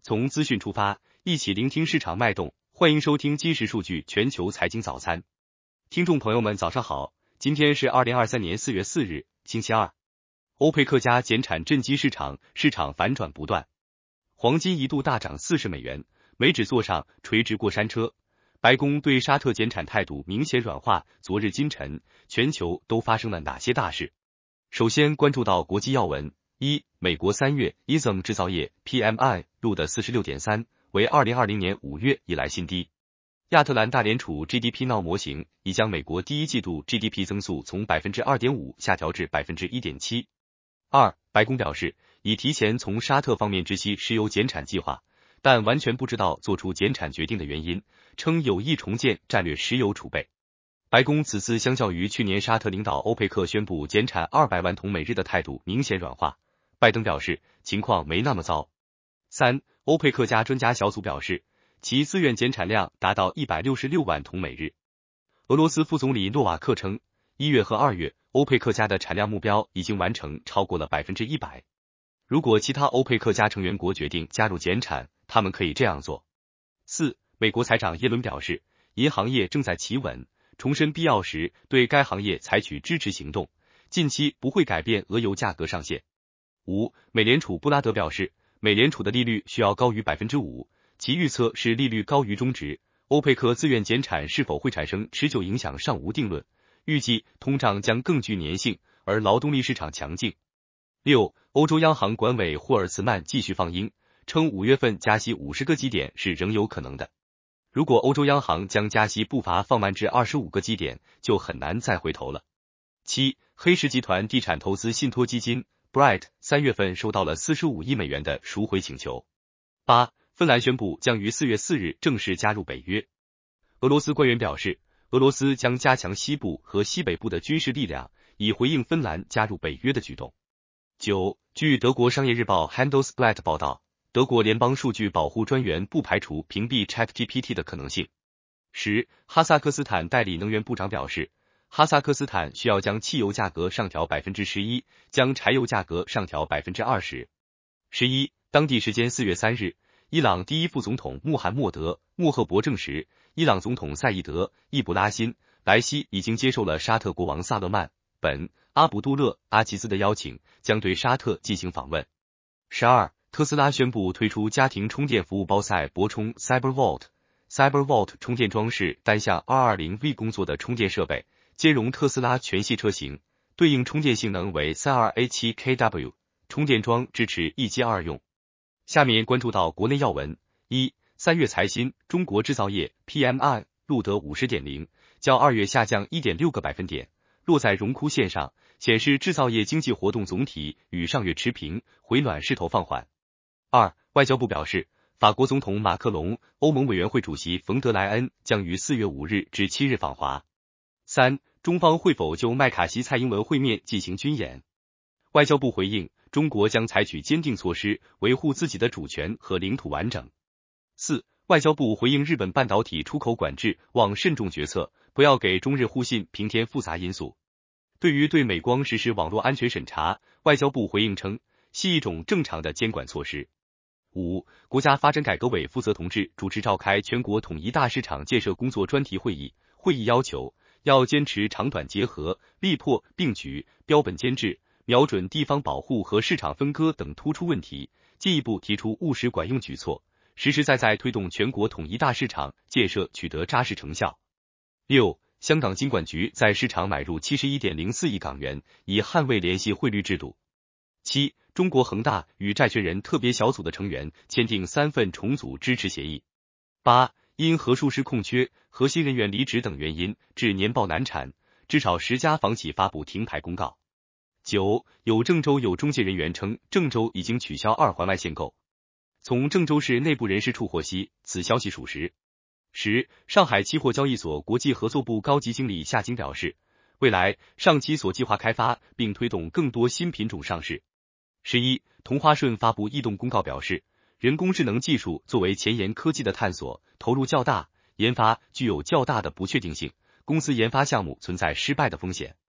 从资讯出发，一起聆听市场脉动。欢迎收听基石数据全球财经早餐。听众朋友们早上好，今天是2023年4月4日，星期二。欧佩克加减产震击市场，市场反转不断。黄金一度大涨40美元，美指坐上垂直过山车。白宫对沙特减产态度明显软化。昨日今晨，全球都发生了哪些大事？首先关注到国际要闻。美国3月 ISM 制造业 PMI 录的 46.3， 为2020年5月以来新低。亚特兰大联储 GDP Now 模型已将美国第一季度 GDP 增速从 2.5% 下调至 1.7%。白宫表示，已提前从沙特方面知悉石油减产计划，但完全不知道做出减产决定的原因，称有意重建战略石油储备。白宫此次相较于去年沙特领导欧佩克宣布减产200万桶每日的态度明显软化。拜登表示，情况没那么糟。欧佩克加专家小组表示，其自愿减产量达到166万桶每日。俄罗斯副总理诺瓦克称，1月和2月欧佩克加的产量目标已经完成，超过了 100%。如果其他欧佩克加成员国决定加入减产，他们可以这样做。美国财长耶伦表示，银行业正在企稳，重申必要时对该行业采取支持行动，近期不会改变俄油价格上限。美联储布拉德表示，美联储的利率需要高于 5%， 其预测是利率高于中值。欧佩克自愿减产是否会产生持久影响尚无定论，预计通胀将更具粘性，而劳动力市场强劲。欧洲央行管委霍尔茨曼继续放鹰，称5月份加息50个基点是仍有可能的。如果欧洲央行将加息步伐放慢至25个基点，就很难再回头了。黑石集团地产投资信托基金Bright 3月份收到了45亿美元的赎回请求。芬兰宣布将于4月4日正式加入北约。俄罗斯官员表示，俄罗斯将加强西部和西北部的军事力量，以回应芬兰加入北约的举动。据德国商业日报 Handelsblatt 报道，德国联邦数据保护专员不排除屏蔽 ChatGPT 的可能性。哈萨克斯坦代理能源部长表示，哈萨克斯坦需要将汽油价格上调 11%， 将柴油价格上调 20%。当地时间4月3日，伊朗第一副总统穆罕默德·穆赫伯证实，伊朗总统赛义德·易卜拉欣·莱西已经接受了沙特国王萨勒曼·本·阿卜杜勒·阿齐兹的邀请，将对沙特进行访问。特斯拉宣布推出家庭充电服务包赛博充 CyberVault。CyberVault 充电桩是单向 220V 工作的充电设备，兼容特斯拉全系车型，对应充电性能为 32A7kW， 充电桩支持一机二用。下面关注到国内要闻。3月财新中国制造业 PMI 录得 50.0， 较2月下降 1.6个百分点，落在荣枯线上，显示制造业经济活动总体与上月持平，回暖势头放缓。外交部表示，法国总统马克龙、欧盟委员会主席冯德莱恩将于4月5日至7日访华。中方会否就麦卡锡蔡英文会面进行军演？外交部回应，中国将采取坚定措施维护自己的主权和领土完整。外交部回应日本半导体出口管制，望慎重决策，不要给中日互信平添复杂因素。对于对美光实施网络安全审查，外交部回应称，系一种正常的监管措施。国家发展改革委负责同志主持召开全国统一大市场建设工作专题会议，会议要求要坚持长短结合，力破并举，标本兼治，瞄准地方保护和市场分割等突出问题，进一步提出务实管用举措，实实在在推动全国统一大市场建设取得扎实成效。香港金管局在市场买入 71.04 亿港元，以捍卫联系汇率制度。中国恒大与债权人特别小组的成员签订3份重组支持协议。因核数师空缺、核心人员离职等原因，致年报难产，至少10家房企发布停牌公告。有郑州有中介人员称，郑州已经取消2环外限购。从郑州市内部人士处获悉，此消息属实。上海期货交易所国际合作部高级经理夏金表示，未来上期所计划开发并推动更多新品种上市。同花顺发布异动公告表示，人工智能技术作为前沿科技的探索，投入较大，研发具有较大的不确定性，公司研发项目存在失败的风险。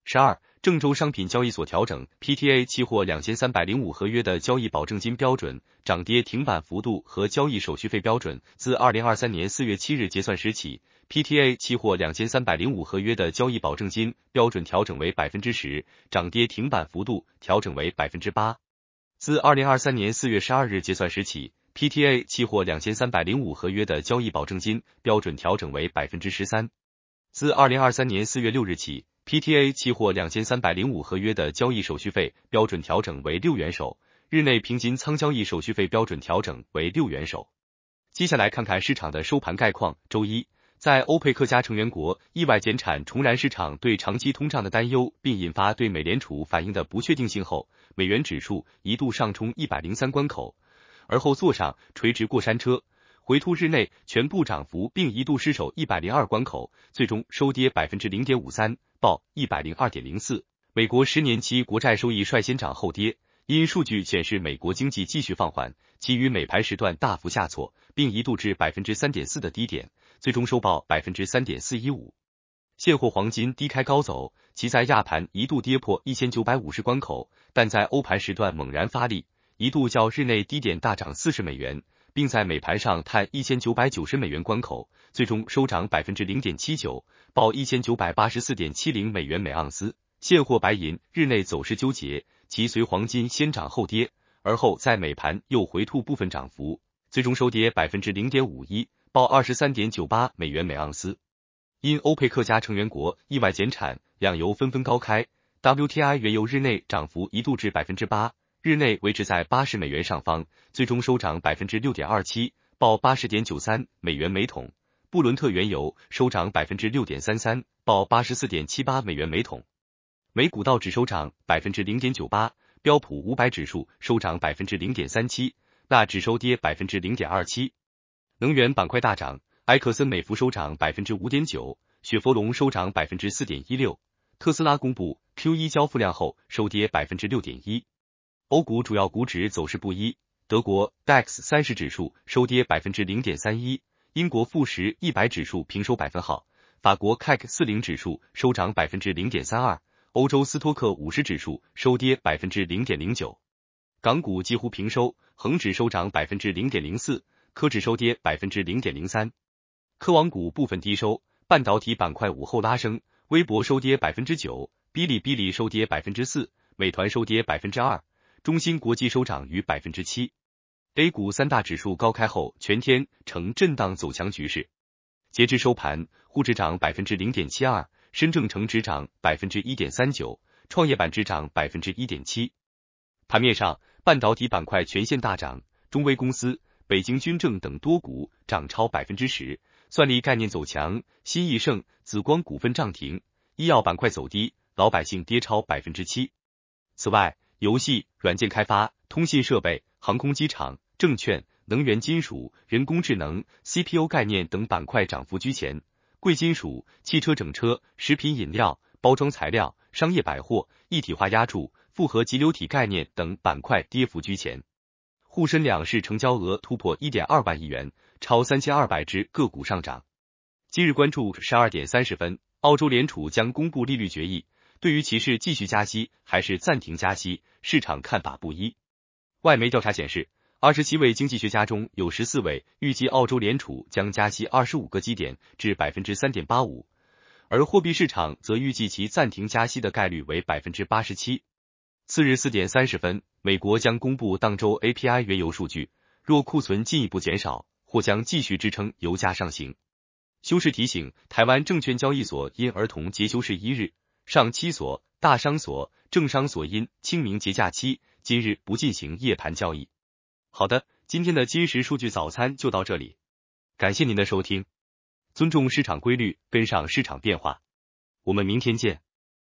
12. 郑州商品交易所调整 PTA 期货2305合约的交易保证金标准、涨跌停板幅度和交易手续费标准，自2023年4月7日结算时起 ，PTA 期货2305合约的交易保证金标准调整为 10%， 涨跌停板幅度调整为 8%。自2023年4月12日结算时起 ，PTA 期货2305合约的交易保证金标准调整为 13%。自2023年4月6日起，PTA 期货2305合约的交易手续费标准调整为6元首，日内平均仓交易手续费标准调整为6元首。接下来看看市场的收盘概况。周一，在欧佩克加成员国意外减产重燃市场对长期通胀的担忧，并引发对美联储反应的不确定性后，美元指数一度上冲103关口，而后坐上垂直过山车，回吐日内全部涨幅，并一度失守102关口，最终收跌 0.53%， 报 102.04。美国10年期国债收益率先涨后跌，因数据显示美国经济继续放缓，其余美盘时段大幅下挫，并一度至 3.4% 的低点，最终收报 3.415%。现货黄金低开高走，其在亚盘一度跌破1950关口，但在欧盘时段猛然发力，一度较日内低点大涨40美元，并在美盘上探1990美元关口，最终收涨 0.79%， 报 1984.70 美元每盎司。现货白银日内走势纠结，其随黄金先涨后跌，而后在美盘又回吐部分涨幅，最终收跌 0.51%， 报 23.98 美元每盎司。因欧佩克加成员国意外减产，两油纷纷高开， WTI 原油日内涨幅一度至 8%， 日内维持在80美元上方，最终收涨 6.27%， 报 80.93 美元每桶。布伦特原油收涨 6.33%， 报 84.78 美元每桶。美股道指收涨 0.98%， 标普500指数收涨 0.37%， 纳指收跌 0.27%。能源板块大涨，埃克森美孚收涨 5.9%， 雪佛龙收涨 4.16%， 特斯拉公布 Q1 交付量后收跌 6.1%。欧股主要股指走势不一，德国 DAX 30指数收跌 0.31%， 英国富时100指数平收百分号，法国 CAC 40指数收涨 0.32%， 欧洲斯托克50指数收跌 0.09%。港股几乎平收，恒指收涨 0.04%， 科指收跌 0.03%。科网股部分低收，半导体板块午后拉升，微博收跌 9%， 哔哩哔哩收跌 4%， 美团收跌 2%， 中芯国际收涨逾 7%。A 股三大指数高开后全天呈震荡走强局势。截至收盘，沪指涨 0.72%， 深证成指涨 1.39%， 创业板指涨 1.7%。盘面上，半导体板块全线大涨，中微公司、北京军政等多股涨超 10%， 算力概念走强，新易盛、紫光股份涨停，医药板块走低，老百姓跌超 7%。此外，游戏、软件开发、通信设备、航空机场、证券、能源金属、人工智能、CPU 概念等板块涨幅居前，贵金属、汽车整车、食品饮料、包装材料、商业百货、一体化压铸、复合集流体概念等板块跌幅居前。沪深两市成交额突破 1.2 万亿元，超3200只个股上涨。今日关注12点30分，澳洲联储将公布利率决议，对于其是继续加息还是暂停加息，市场看法不一。外媒调查显示，27位经济学家中有14位预计澳洲联储将加息25个基点至 3.85%， 而货币市场则预计其暂停加息的概率为 87%。次日4点30分，美国将公布当周 API 原油数据，若库存进一步减少，或将继续支撑油价上行。休市提醒，台湾证券交易所因儿童节休市1日，上期所、大商所、政商所因清明节假期，今日不进行夜盘交易。好的，今天的今时数据早餐就到这里，感谢您的收听。尊重市场规律，跟上市场变化，我们明天见。